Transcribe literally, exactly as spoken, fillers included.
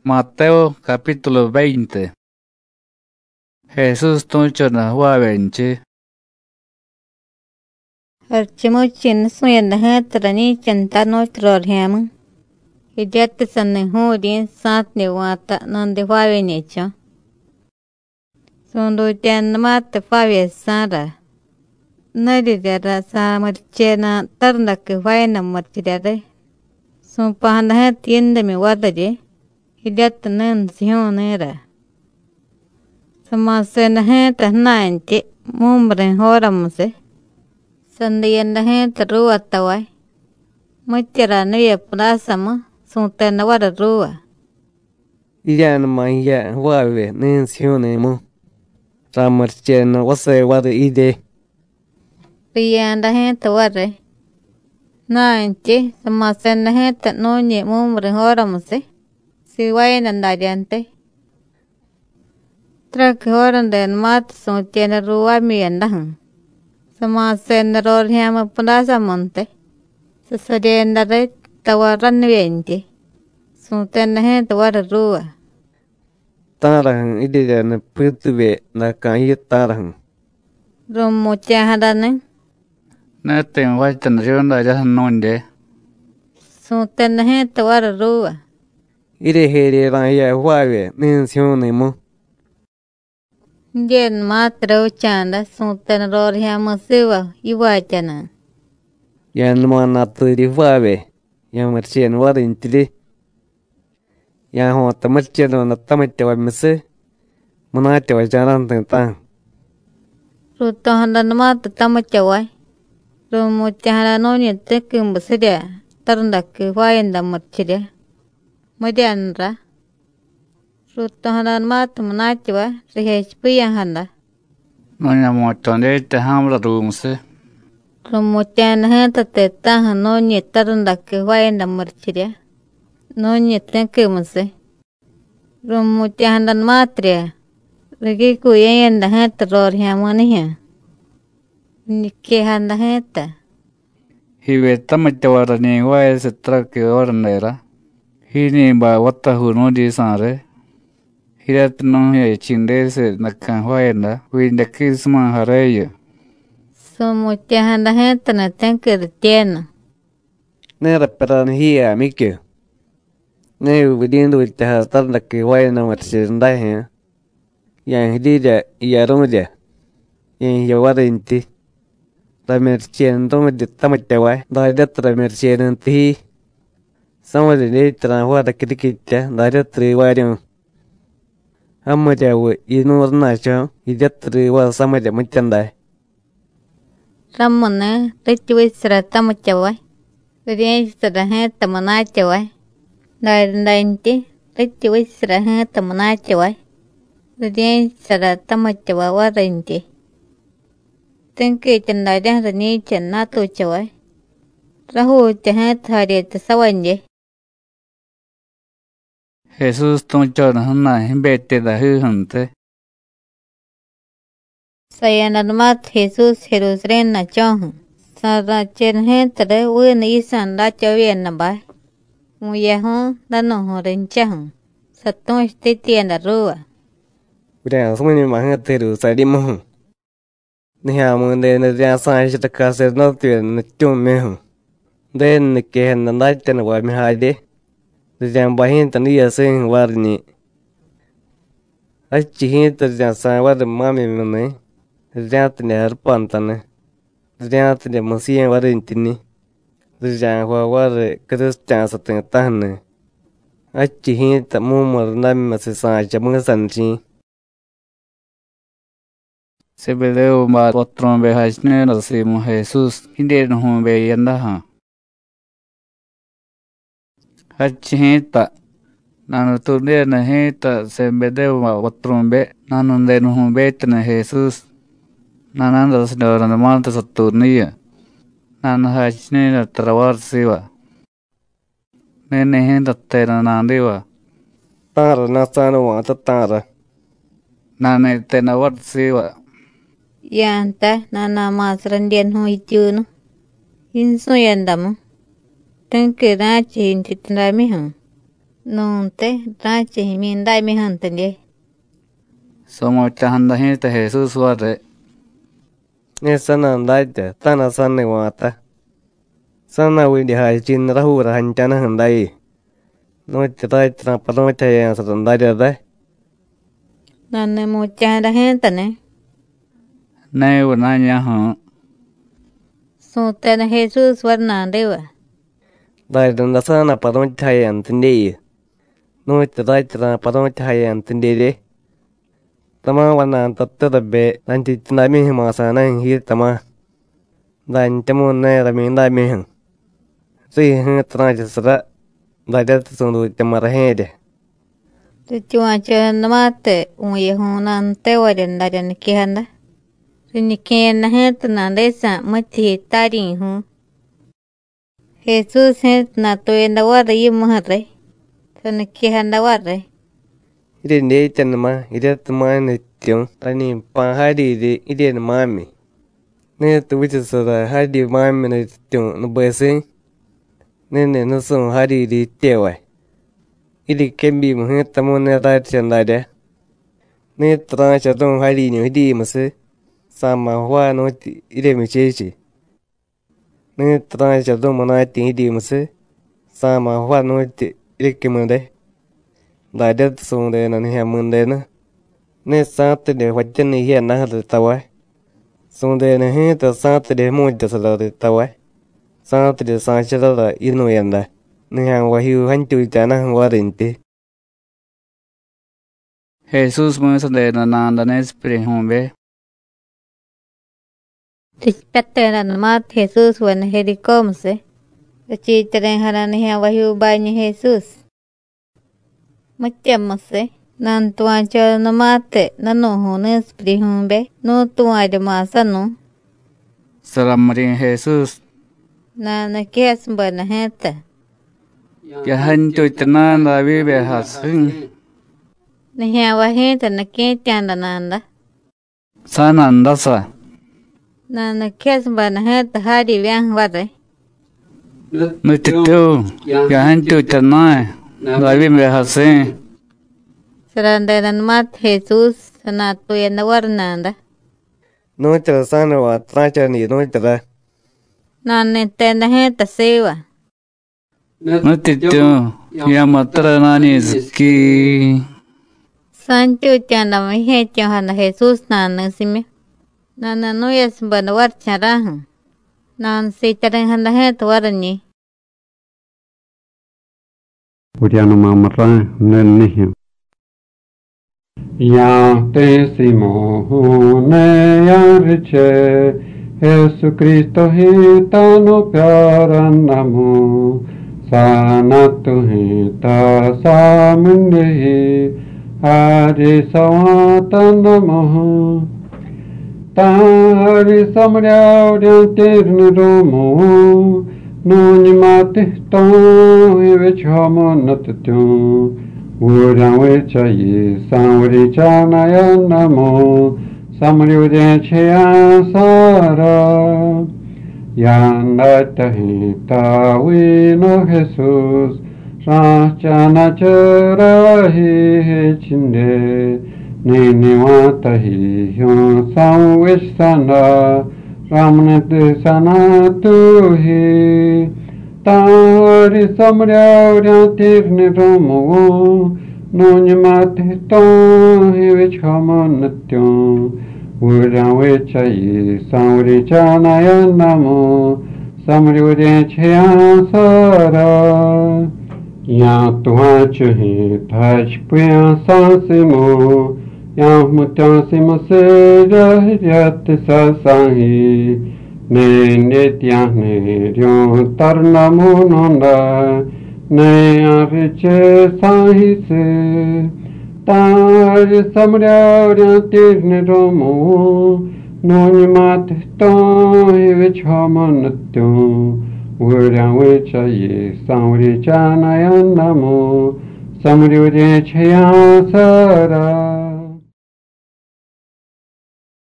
Mateo capítulo veinte. Jesús tuncho na hua benchi. Archimuchin suyanda hatrani chantano trorham. Hidet sanne hodin sat ne wata nande fave necha. Sondo ten mat fave sara. Nadi dara sa marchena tarna ke vaina marchidare. Son pahanda hat yende me wada je. Hidet nan sionera. Samasena hat nainte mumren horamse. Sandiyanda hat ruwa tawai. Machara nuya prasama suntana wada ruwa. Iyan maya wave nensione mo. Ramarchena wase wada ide. Riyanda hat wada. Nainte samasena hat nonye mumren horamse. Siwaina ndadiante. Trak horanden mat suntena ruwa miyandahan. Samasena rorhama prasamonte. Sasadienda re tawaran wente. Suntena hat wada ruwa. Tarahan ide na putwe na kaya tarahan. Rumo chahadanen. Natin waitan riunda jahan nonde. Suntena hat wada ruwa. Ide hele raya wave nensione mo. Jen matra uchanda suntena rorhama siwa iwachana. Yan mana turi wave. Yan marchen wada intili. Yan ho tamarcheno na tamarchawa mese. Munachawa jaran tentang. Ruto handan mata tamachawai. Rumo chahadanonye tekim basidia. Tarndaki wayanda marchidia. Madianra. Ruto handan mata munachawa. Rihesh piyan handa. Nonya motonde te hamra rumse. Rumo chana henta te tahan nonye tarndaki wayanda marchidia. Nonye tenkimase. Rumo chahandan matria. Rigi kuyayanda henta rorhiamaniya. Nike handa henta. Hiwe tamachawara ni wae se trake ornera. Hini ba wata hunodi sanre. Hirat no ya chinde se nakan waenda. Winda kisma hareya. Sumo chahanda henta na tenkir tiena. Nera peran hiya mikyo. Ne ubidindo itaha tarndaki wayana marchen dahe. Yan hidida iyarumdia. Yan yawada inti. Ramerchen tome de tamachawa. Daidat ramerchen inti. Sama de ne tran wada kidikita. Daidat riwarion. Amma jawa inu nacho. Idat riwa sama de machandai. Ramana richuisra tamachawai. Riensra henta manachawai. Dainti richuisra henta manachawai. Riensra tamachawa warinti. Tenke chandaidan rani channato chawai. Rahu chahat hariyat sawanje. Jesús tuncho na hana himbete da hujante. Sayanarmat Jesus Jerusalén na chohan. Sara chen hentre win isan la chavien na bai. Muyahon dano horen chahan. Satun stiti na ruwa. Udah sumani mahanga teru sadi mahu. Niha munde na dia sa shita kaser no tuen na chum mehu. Den ne ke na naiten wa mi haide. Dia bahin tan dia sen warni. Achi hin ta dia sa war mami mene. Dia tne harpan tan. Dia tne musien warin tini. Dia wa war kristan saten tan. Achi hin ta mumar nam mase sa jamun sanchi. Se beleu ma otron be hajne na simu Jesús. Hinde no hum be yanda ha. Hachi hita. Nanu tunde na hita se beleu ma otron be. Nanu de no hum be na Jesús. Nananda se dora na malta sa turniya. Nanu hajne na trawar siwa. Nene hita tera nandiwa. Tara na sana wa ta tara. Nane tena wat siwa. Yanta nana masrandian ho ityunu. Inso yandam. Tenke rachi intitnami han. nung te ra chỉ miền đại mi hẳn tên đi Somos chahanda gente Jesús warre. Ne sana ndaite tana sanne wata. Sana widi hai chin rahu rahan chana handai. No chai tra pano chai sa ndai de. nane mo cha ra hen tên này Nay vừa nay nhà họ. so tên Jesus war na dewa Dai danda sana pano chai an tindi. No chai tra pano chai an tindi de. Tama wana tatta dabbe nanti tnami hima sana hi tama. Dan chamo na ra min dai mi hang. Si hang tra chasra. Dai da sundu chamara he de. tu chua cha namate un ye hon nan te wa den da den ki handa ni ke na he na de sa ma ti ta ri hu Jesus he na to en da wa ri mu ha re tan ki handa wa re Ide ne chanma ide tama ne tyong tani pa ha di de ide na mami. Ne tu wichu sa ha di mami ne tyong no bese. Ne ne no so ha di di tewa. Ide kembi mu he tamo ne da chanda de. Ne tra cha dong ha di ni di mu se. Sama hwa no ide mi che chi. Ne tra cha dong ma na ti di mu se. Sama hwa no ide ke mu de. Đại đất xuống đây là nhà mừng đây nữa, nên sáng tới để hoạt chân này hiện na được tao ấy, xuống đây là hết từ sáng tới để mua được rồi được tao ấy, sáng tới để sáng chơi là yên nuôi ăn đây, nên hàng hoa hiu hắn chui trả na hàng hoa đình tê. Jesús mo sa de na nanda na esprit hombe. ti pette na ma Jesus wan he di kom se chi tren hara ni ha wa hu ba ni Jesus Macam se nan tuan cha na mate na no hones prihumbe no tuan de masa no Salam ring Jesús. na na kes ba na heta Ya han chui tana na vi be hasing. na ha wa heta na ke tan da nanda Sananda sa. na na kes ba na heta ha di yang wa re No chitu. Ya han chui tana na vi be hasing. saranda nan mat Jesus sana tu en da war nanda Nói chờ sang rồi tra chờ nhỉ nói chờ. na ne ten da heta sewa No chitu. Ya matra na ni zki. san chu chan da mi he cha hana Jesus na na sime na na no yes ba na war chara nan si taren handa het war ni Uriano mamara nen nihi. Ya te simo ne yarche Jesu Cristo hitano pyaran namo sanatu hita samundehi Hari sawatan namo Tari samryaw dyan tirni romo Nuni mati to iwe chamo natutyo Uran wecha yi samri chanaya namo Samri udyan chaya sara Yanda tahita wino Jesus Rachana chara hi chinde Nini wata hi hyon samwish sana Ramnete sana tuhi Tari samryaw dyan tirni romo Nuni mati to hivi chamo natyo Uran wecha yi samri chanaya namo Samri udyan chaya sara Ya tuha chuhi thach puya sasimo Ya mutasimo se rahyat sasahi Ne nitya ne ryo tarnamo nonda Ne aviche sahi se Tari samryaw tirni romo Noni mati to hivi chamo natyo Uran wecha yi samri chanaya namo Samri udyan chaya sara